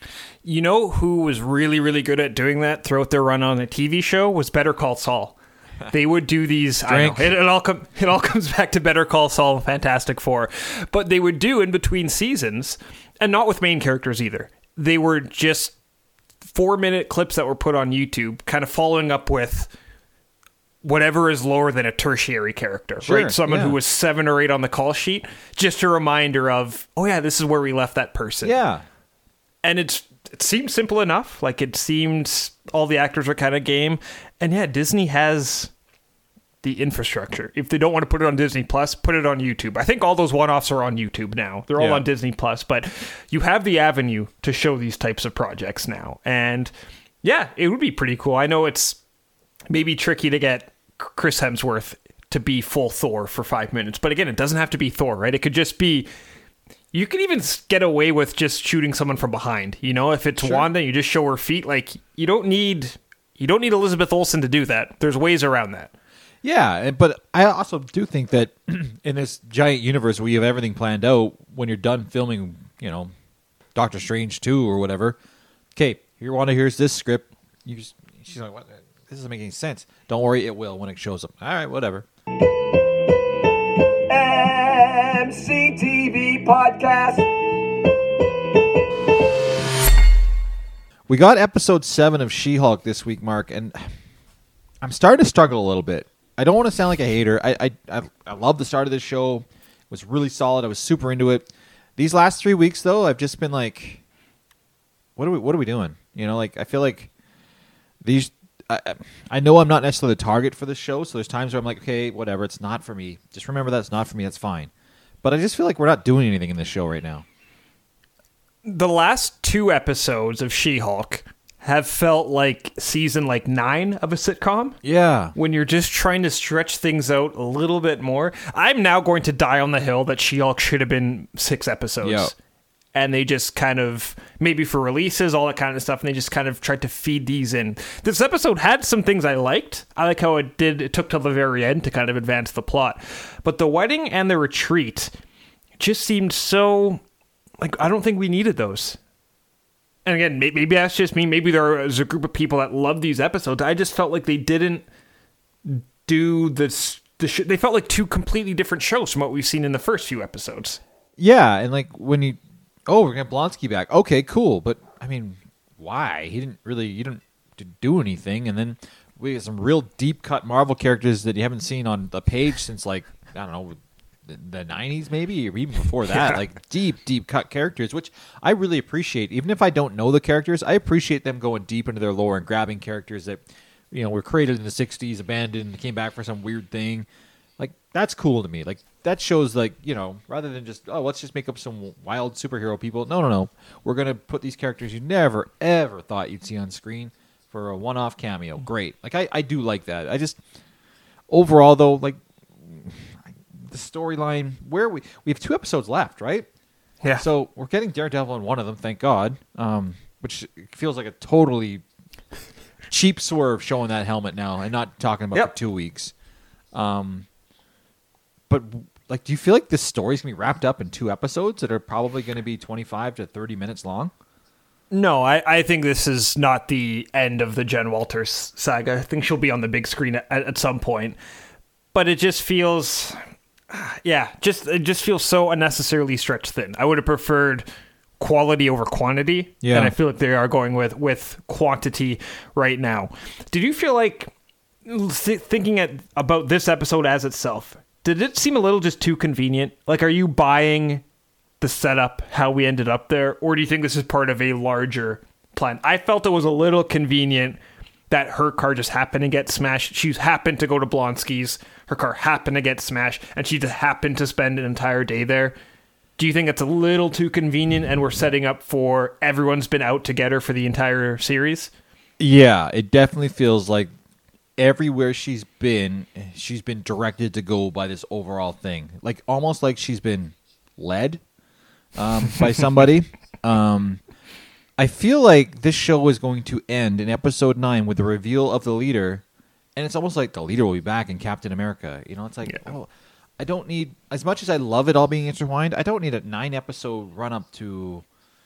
You know who was really, really good at doing that throughout their run on a T V show was Better Call Saul. They would do these. I know, it, it all com- it all comes back to Better Call Saul and Fantastic Four, but they would do in between seasons, and not with main characters either. They were just four minute clips that were put on YouTube, kind of following up with whatever is lower than a tertiary character,
Sure,
right? Someone
yeah.
who was seven or eight on the call sheet, just a reminder of, oh yeah, this is where we left that person.
Yeah.
And it's it seemed simple enough. Like, it seemed all the actors were kind of game. And yeah, Disney has the infrastructure. If they don't want to put it on Disney Plus, put it on YouTube. I think all those one-offs are on YouTube now. They're all
Yeah.
on Disney Plus, but you have the avenue to show these types of projects now. And yeah, it would be pretty cool. I know it's maybe tricky to get Chris Hemsworth to be full Thor for five minutes. But again, it doesn't have to be Thor, right? It could just be, you could even get away with just shooting someone from behind. You know, if it's
Sure.
Wanda, you just show her feet. Like, you don't need, you don't need Elizabeth Olsen to do that. There's ways around that.
Yeah, and- but I also do think that in this giant universe where you have everything planned out, when you're done filming, you know, Doctor Strange two or whatever, okay, you want to here's this script. You just, she's like, what? This doesn't make any sense. Don't worry, it will when it shows up. All right, whatever.
M C T V Podcast.
We got episode seven of She-Hulk this week, Mark, and I'm starting to struggle a little bit. I don't want to sound like a hater. I I I, I love the start of this show. It was really solid. I was super into it. These last three weeks, though, I've just been like, what are we what are we doing? You know, like I feel like these. I, I know I'm not necessarily the target for this show, so there's times where I'm like, okay, whatever, it's not for me. Just remember that's not for me. That's fine. But I just feel like we're not doing anything in this show right now.
The last two episodes of She-Hulk have felt like season like nine of a sitcom.
Yeah.
When you're just trying to stretch things out a little bit more. I'm now going to die on the hill that She-Hulk should have been six episodes.
Yeah.
And they just kind of, maybe for releases, all that kind of stuff, and they just kind of tried to feed these in. This episode had some things I liked. I like how it did, it took till the very end to kind of advance the plot. But the wedding and the retreat just seemed so, like, I don't think we needed those. And again, maybe that's just me. Maybe there's a group of people that love these episodes. I just felt like they didn't do this. The sh- they felt like two completely different shows from what we've seen in the first few episodes.
Yeah, and like when you, oh, we're gonna have Blonsky back. Okay, cool, but I mean, why? He didn't really, he didn't do anything, and then we got some real deep cut Marvel characters that you haven't seen on the page since like I don't know. The nineties maybe, or even before that,
Yeah.
like deep, deep cut characters, which I really appreciate. Even if I don't know the characters, I appreciate them going deep into their lore and grabbing characters that, you know, were created in the sixties, abandoned, came back for some weird thing. Like, that's cool to me. Like, that shows, like, you know, rather than just, oh, let's just make up some wild superhero people. No, no, no. We're going to put these characters you never, ever thought you'd see on screen for a one-off cameo. Great. Like, I, I do like that. I just, overall, though, like, the storyline where we we have two episodes left, right?
Yeah.
So we're getting Daredevil in one of them, thank God. Um, which feels like a totally cheap swerve showing that helmet now and not talking about
Yep.
for two weeks. Um, but like, do you feel like this story's gonna be wrapped up in two episodes that are probably going to be twenty-five to thirty minutes long?
No, I, I think this is not the end of the Jen Walters saga. I think she'll be on the big screen at, at some point. But it just feels... Yeah, just it just feels so unnecessarily stretched thin. I would have preferred quality over quantity,
Yeah.
and I feel like they are going with with quantity right now. Did you feel like th- thinking at, about this episode as itself? Did it seem a little just too convenient? Like, are you buying the setup, how we ended up there, or do you think this is part of a larger plan? I felt it was a little convenient that her car just happened to get smashed. She happened to go to Blonsky's. Her car happened to get smashed, and she just happened to spend an entire day there. Do you think it's a little too convenient, and we're setting up for everyone's been out to get her for the entire series?
Yeah, it definitely feels like everywhere she's been, she's been directed to go by this overall thing. Like, almost like she's been led um, by somebody. Um, I feel like this show is going to end in episode nine with the reveal of the leader, and it's almost like the leader will be back in Captain America. You know, it's like,
Yeah.
oh, I don't need, as much as I love it all being intertwined, I don't need a nine episode run up to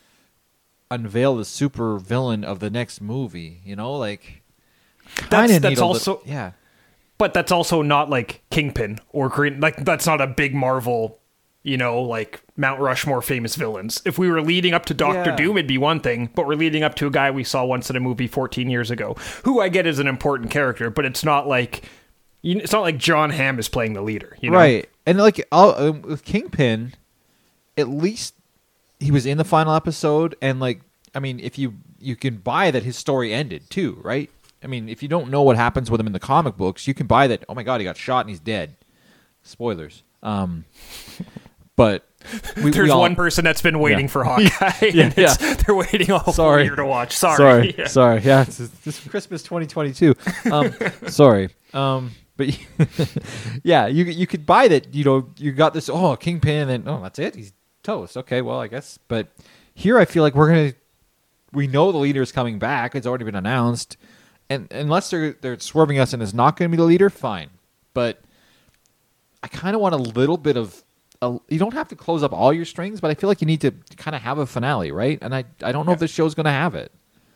unveil the super villain of the next movie. You know, like,
That's,
kinda
that's
need a
also...
little- yeah.
But that's also not like Kingpin or Green. Like, that's not a big Marvel, you know, like Mount Rushmore famous villains. If we were leading up to Doctor
Yeah.
Doom, it'd be one thing, but we're leading up to a guy we saw once in a movie fourteen years ago, who I get is an important character, but it's not like you- it's not like John Hamm is playing the leader, you know?
Right. And like I'll, um, with Kingpin, at least he was in the final episode, and like I mean, if you you can buy that his story ended too, right? I mean, if you don't know what happens with him in the comic books, you can buy that. Oh my God, he got shot and he's dead. Spoilers. Um, but we,
There's
we all,
one person that's been waiting
Yeah.
for Hawkeye.
Yeah,
and it's,
yeah.
They're waiting all
Sorry.
year to watch. Sorry.
Sorry,
Yeah.
sorry. Yeah, it's, it's Christmas twenty twenty-two. Um, sorry. Um, but yeah, you you could buy that. You know, you got this. Oh, Kingpin, and then oh, that's it. He's toast. Okay, well, I guess. But here, I feel like we're gonna. We know the leader is coming back. It's already been announced, and unless they're they're swerving us and it's not going to be the leader, fine. but I kind of want a little bit of. A, you don't have to close up all your strings, but I feel like you need to kind of have a finale, right? And I, I don't know yeah. if this show's going to have it.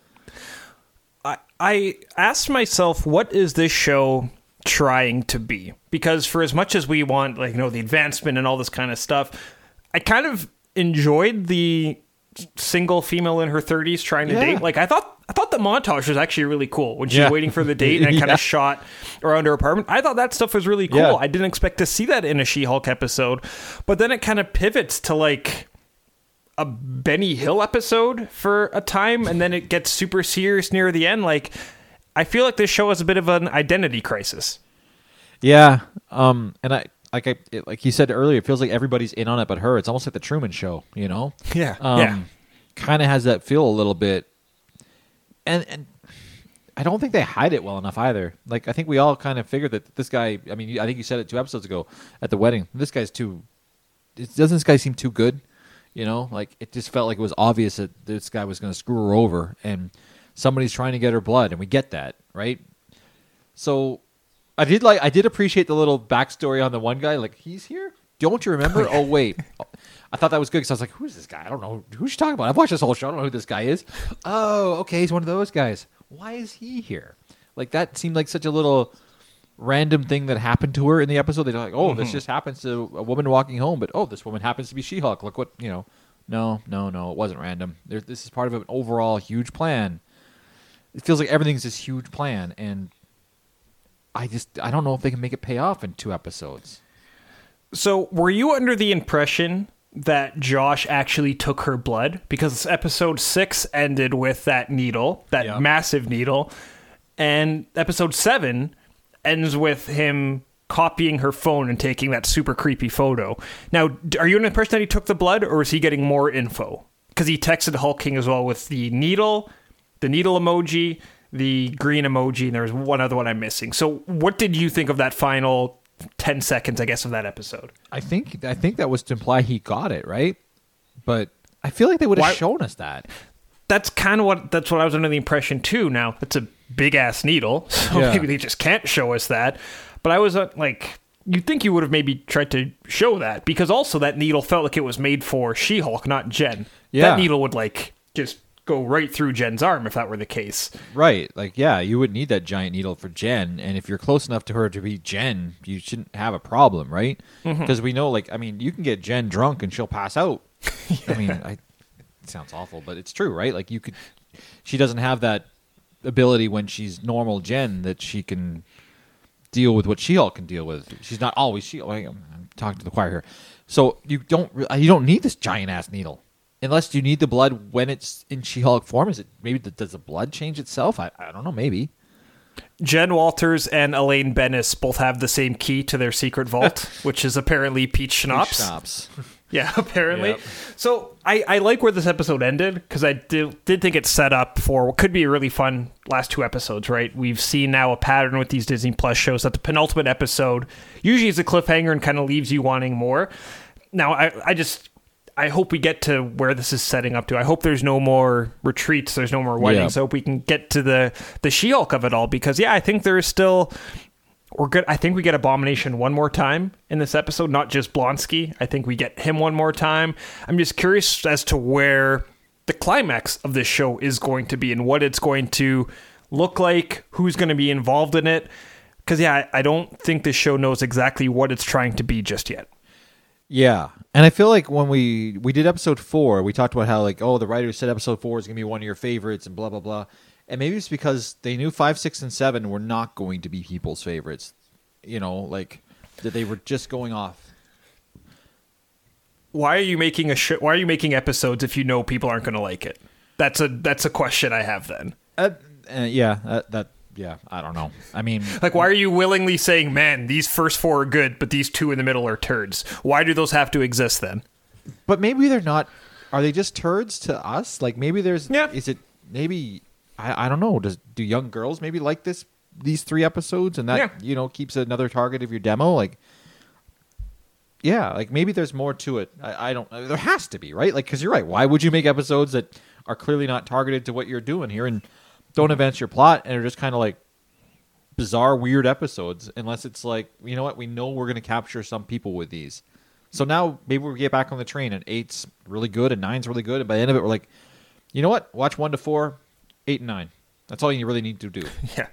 I I asked myself, what is this show trying to be? Because for as much as we want, like, you know, the advancement and all this kind of stuff, I kind of enjoyed the single female in her thirties trying to
yeah.
date. Like, I thought I thought the montage was actually really cool when she's
yeah.
waiting for the date and kind
yeah.
of shot around her apartment. I thought that stuff was really cool.
Yeah.
I didn't expect to see that in a She-Hulk episode, but then it kind of pivots to like a Benny Hill episode for a time, and then it gets super serious near the end. Like, I feel like this show has a bit of an identity crisis.
Yeah, um, and I like I it, like you said earlier, it feels like everybody's in on it but her. It's almost like the Truman Show, you know?
Yeah,
um,
yeah.
Kind of has that feel a little bit, and and I don't think they hide it well enough either. Like, I think we all kind of figured that this guy. I mean, I think you said it two episodes ago at the wedding. This guy's too. It, doesn't this guy seem too good? You know, like, it just felt like it was obvious that this guy was going to screw her over, and somebody's trying to get her blood, and we get that, right? So, I did like, I did appreciate the little backstory on the one guy. Like, he's here. Don't you remember? Oh wait, I thought that was good because I was like, who's this guy? I don't know who's she talking about. I've watched this whole show. I don't know who this guy is. Oh, okay, he's one of those guys. Why is he here? Like, that seemed like such a little random thing that happened to her in the episode. They're like, oh, mm-hmm. this just happens to a woman walking home, but oh, this woman happens to be She-Hulk. Look what, you know. No, no, no, it wasn't random. There, this is part of an overall huge plan. It feels like everything's this huge plan, and I just, I don't know if they can make it pay off in two episodes.
So, were you under the impression that Josh actually took her blood? Because episode six ended with that needle, that
yep.
massive needle, and episode seven ends with him copying her phone and taking that super creepy photo. Now, are you under the impression that he took the blood, or is he getting more info? Because he texted Hulk King as well with the needle, the needle emoji, the green emoji, and there was one other one I'm missing. So, what did you think of that final ten seconds, I guess, of that episode?
I think I think that was to imply he got it, right? But I feel like they would have
Why-
shown us that.
That's kind of what that's what I was under the impression too. Now, it's a big ass needle, so
Yeah.
maybe they just can't show us that. But I was uh, like, you'd think you would have maybe tried to show that, because also that needle felt like it was made for She-Hulk, not Jen.
Yeah.
That needle would like just go right through Jen's arm if that were the case.
Right. Like, yeah, you would need that giant needle for Jen, and if you're close enough to her to be Jen, you shouldn't have a problem, right? Because mm-hmm. we know, like, I mean, you can get Jen drunk and she'll pass out. yeah. I mean, I, it sounds awful, but it's true, right? Like, you could, she doesn't have that ability when she's normal Jen that she can deal with what She-Hulk can deal with. She's not always She-Hulk. I'm, I'm talking to the choir here. So you don't you don't need this giant ass needle unless you need the blood when it's in She-Hulk form. Is it maybe the, does the blood change itself? I, I don't know. Maybe.
Jen Walters and Elaine Bennis both have the same key to their secret vault, which is apparently peach schnapps.
Peach schnapps.
Yeah, apparently.
Yep.
So I, I like where this episode ended, because I did, did think it's set up for what could be a really fun last two episodes, right? We've seen now a pattern with these Disney Plus shows that the penultimate episode usually is a cliffhanger and kind of leaves you wanting more. Now, I, I just... I hope we get to where this is setting up to. I hope there's no more retreats. There's no more weddings.
Yeah.
I hope we can get to the, the She-Hulk of it all, because, yeah, I think there's still... We're good. I think we get Abomination one more time in this episode, not just Blonsky. I think we get him one more time. I'm just curious as to where the climax of this show is going to be and what it's going to look like, who's going to be involved in it. Because, yeah, I, I don't think this show knows exactly what it's trying to be just yet.
Yeah. And I feel like when we, we did episode four, we talked about how, like, oh, the writers said episode four is going to be one of your favorites and blah, blah, blah. And maybe it's because they knew five, six, and seven were not going to be people's favorites. You know, like, that they were just going off.
Why are you making a sh- Why are you making episodes if you know people aren't going to like it? That's a that's a question I have then.
Uh, uh, yeah, uh, that yeah, I don't know. I mean,
like, why are you willingly saying, man, these first four are good, but these two in the middle are turds? Why do those have to exist then?
But maybe they're not. Are they just turds to us? Like, maybe there's.
Yeah.
Is it maybe? I, I don't know. Does do young girls maybe like this these three episodes, and that
yeah.
you know keeps another target of your demo? Like, yeah, like maybe there's more to it. I, I don't. There has to be, right? Like, because you're right. Why would you make episodes that are clearly not targeted to what you're doing here and don't advance your plot and are just kind of like bizarre, weird episodes unless it's like, you know what, we know we're going to capture some people with these. So now maybe we get back on the train and eight's really good and nine's really good. And by the end of it, we're like, you know what? Watch one to four, eight and nine. That's all you really need to do.
Yeah.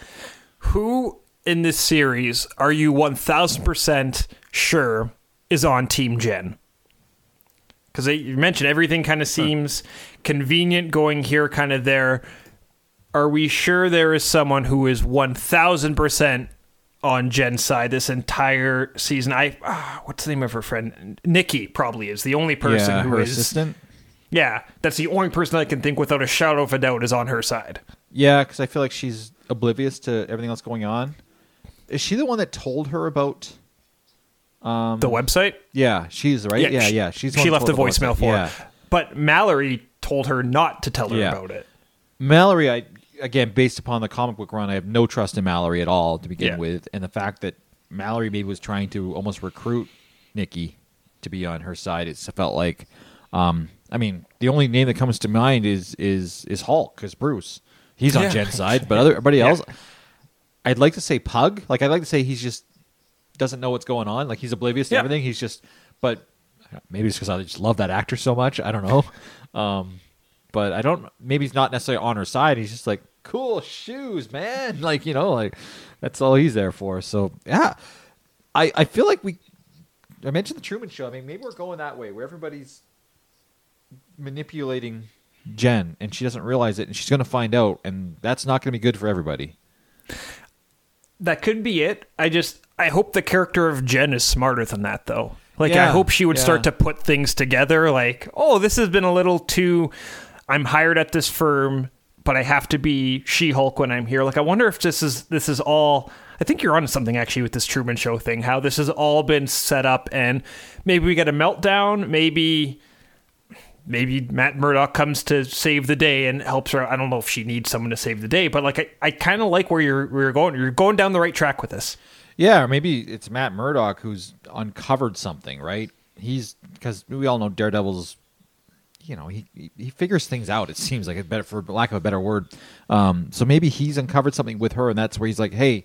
Who in this series are you one thousand percent sure is on Team Jen? Because you mentioned everything kind of seems huh. convenient going here, kind of there. Are we sure there is someone who is one thousand percent on Jen's side this entire season? I ah, what's the name of her friend? Nikki probably is the only person
yeah,
who
her
is.
Assistant?
Yeah, that's the only person I can think without a shadow of a doubt is on her side.
Yeah, because I feel like she's oblivious to everything else going on. Is she the one that told her about um,
the website?
Yeah, she's right. Yeah, yeah.
She,
yeah. She's the
she
one
left the
that told
voicemail
the
for
yeah.
her. But Mallory told her not to tell her
Yeah.
about it.
Mallory, I again, based upon the comic book run, I have no trust in Mallory at all to begin
Yeah.
with, and the fact that Mallory maybe was trying to almost recruit Nikki to be on her side, it felt like. Um, I mean, the only name that comes to mind is is is Hulk, because Bruce, he's on
Yeah.
Jen's side, but other, everybody else,
Yeah.
I'd like to say Pug. Like, I'd like to say he's just doesn't know what's going on. Like, he's oblivious to
Yeah.
everything. He's just, but maybe it's because I just love that actor so much. I don't know. Um, but I don't, maybe he's not necessarily on her side. He's just like, cool shoes, man. Like, you know, like that's all he's there for. So, yeah, I, I feel like we, I mentioned the Truman Show. I mean, maybe we're going that way where everybody's manipulating Jen and she doesn't realize it and she's going to find out, and that's not going to be good for everybody.
That could be it. I just, I hope the character of Jen is smarter than that, though. Like,
Yeah,
I hope she would
yeah.
start to put things together. Like, oh, this has been a little too, I'm hired at this firm, but I have to be She-Hulk when I'm here. Like, I wonder if this is, this is all, I think you're onto something actually with this Truman Show thing, how this has all been set up and maybe we get a meltdown, maybe... Maybe Matt Murdock comes to save the day and helps her. I don't know if she needs someone to save the day, but like I, I kind of like where you're where you're going. You're going down the right track with this.
Yeah, or maybe it's Matt Murdock who's uncovered something, right? He's because we all know Daredevil's, you know, he he figures things out. It seems like, a better, for lack of a better word. Um, so maybe he's uncovered something with her, and that's where he's like, hey,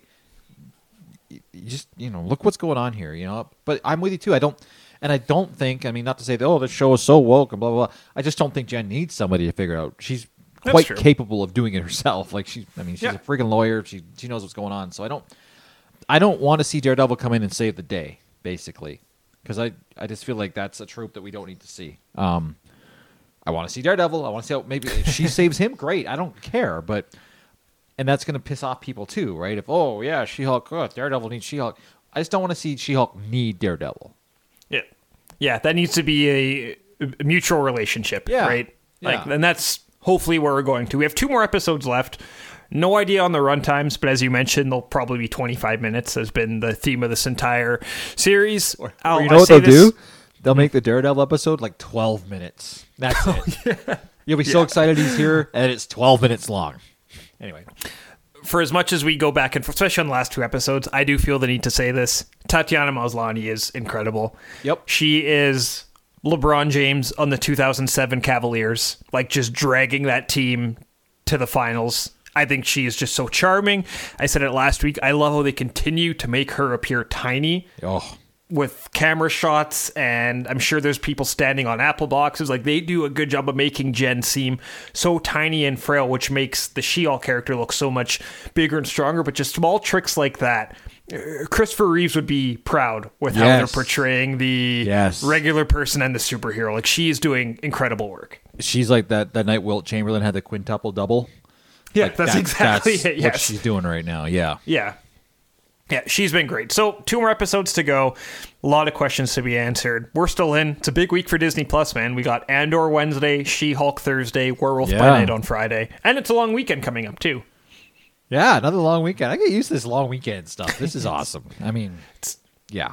you just you know, look what's going on here, you know. But I'm with you too. I don't. And I don't think, I mean, not to say that, oh, this show is so woke and blah, blah, blah. I just don't think Jen needs somebody to figure it out. She's
That's
quite
true.
capable of doing it herself. Like, she, I mean, she's
Yeah.
a freaking lawyer. She she knows what's going on. So I don't I don't want to see Daredevil come in and save the day, basically. Because I, I just feel like that's a trope that we don't need to see. Um, I want to see Daredevil. I want to see how maybe if she saves him, great. I don't care. But, and that's going to piss off people too, right? If, oh, yeah, She-Hulk, oh, Daredevil needs She-Hulk. I just don't want to see She-Hulk need Daredevil.
Yeah, yeah, that needs to be a, a mutual relationship,
Yeah,
right? Like,
yeah.
and that's hopefully where we're going to. We have two more episodes left. No idea on the runtimes, but as you mentioned, they'll probably be twenty-five minutes. Has been the theme of this entire series.
Or,
I'll-
or you
I
know what
say
they'll
this-
do? They'll make the Daredevil episode like twelve minutes. That's it.
Yeah.
You'll be so
Yeah.
excited he's here, and it's twelve minutes long. Anyway.
For as much as we go back and forth, especially on the last two episodes, I do feel the need to say this. Tatiana Maslany is incredible.
Yep.
She is LeBron James on the two thousand seven Cavaliers, like just dragging that team to the finals. I think she is just so charming. I said it last week. I love how they continue to make her appear tiny.
Oh.
With camera shots, and I'm sure there's people standing on apple boxes. Like, they do a good job of making Jen seem so tiny and frail, which makes the She-Hulk character look so much bigger and stronger. But just small tricks like that, uh, Christopher Reeves would be proud with how
Yes.
they're portraying the
Yes.
regular person and the superhero. Like, she is doing incredible work.
She's like that, that night Wilt Chamberlain had the quintuple double.
Yeah,
Like,
that's exactly
that's
it.
what
Yes.
she's doing right now. Yeah.
Yeah. Yeah, she's been great. So, two more episodes to go. A lot of questions to be answered. We're still in. It's a big week for Disney Plus, man. We got Andor Wednesday, She-Hulk Thursday, Werewolf by
Yeah.
Night on Friday. And it's a long weekend coming up, too.
Yeah, another long weekend. I get used to this long weekend stuff. This is awesome. I mean, yeah.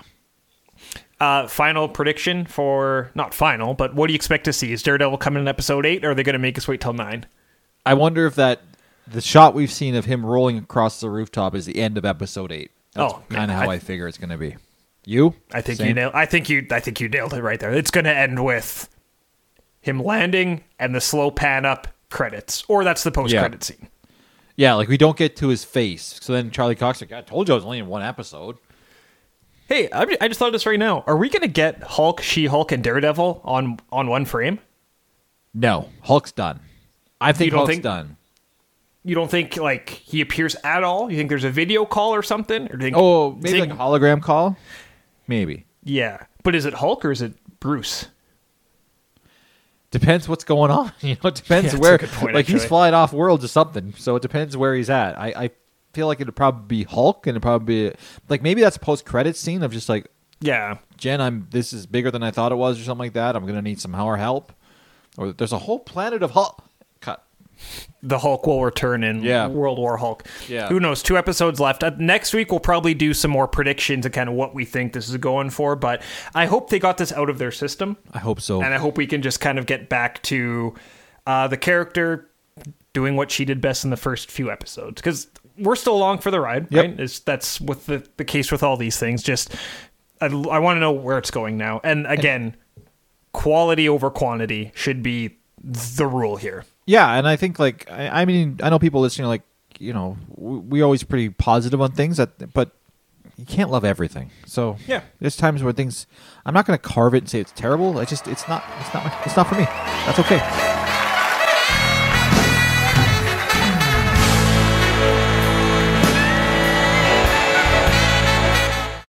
Uh, final prediction for, not final, but what do you expect to see? Is Daredevil coming in episode eight, or are they going to make us wait till nine?
I wonder if that the shot we've seen of him rolling across the rooftop is the end of episode eight. That's
Oh,
kind of
man,
how
I-
I, figure it's going to be. You?
I think
Same?
you nailed. I think you. I think you nailed it right there. It's going to end with him landing and the slow pan up credits, or that's the post credit scene.
Yeah, like we don't get to his face. So then Charlie Cox like, I told you I was only in one episode.
Hey, I I just thought of this right now. Are we going to get Hulk, She-Hulk, and Daredevil on on one frame?
No, Hulk's done. I think
You don't
Hulk's
think-
done.
You don't think like he appears at all? You think there's a video call or something? Or do you think,
Oh, maybe
think-
like a hologram call? Maybe.
yeah. But is it Hulk or is it Bruce?
Depends what's going on. You know, it depends
Yeah, that's
where.
a good point,
like he's
actually.
flying off world or something, so it depends where he's at. I, I feel like it'd probably be Hulk, and it'd probably be like maybe that's a post credit scene of just like
Yeah.
Jen, I'm this is bigger than I thought it was, or something like that. I'm gonna need some more help. Or there's a whole planet of Hulk. Cut.
The Hulk will return in
Yeah.
World War Hulk.
Yeah.
Who knows? Two episodes left. Uh, next week, we'll probably do some more predictions and kind of what we think this is going for. But I hope they got this out of their system.
I hope so.
And I hope we can just kind of get back to uh, the character doing what she did best in the first few episodes. Because we're still along for the ride,
Yep.
right? It's, that's with the, the case with all these things. Just, I, I want to know where it's going now. And again, quality over quantity should be the rule here.
Yeah, and I think like I, I mean I know people listening are like, you know, we, we always pretty positive on things that, but you can't love everything. So
Yeah.
there's times where things I'm not going to carve it and say it's terrible. I just it's not it's not my, it's not for me. That's okay.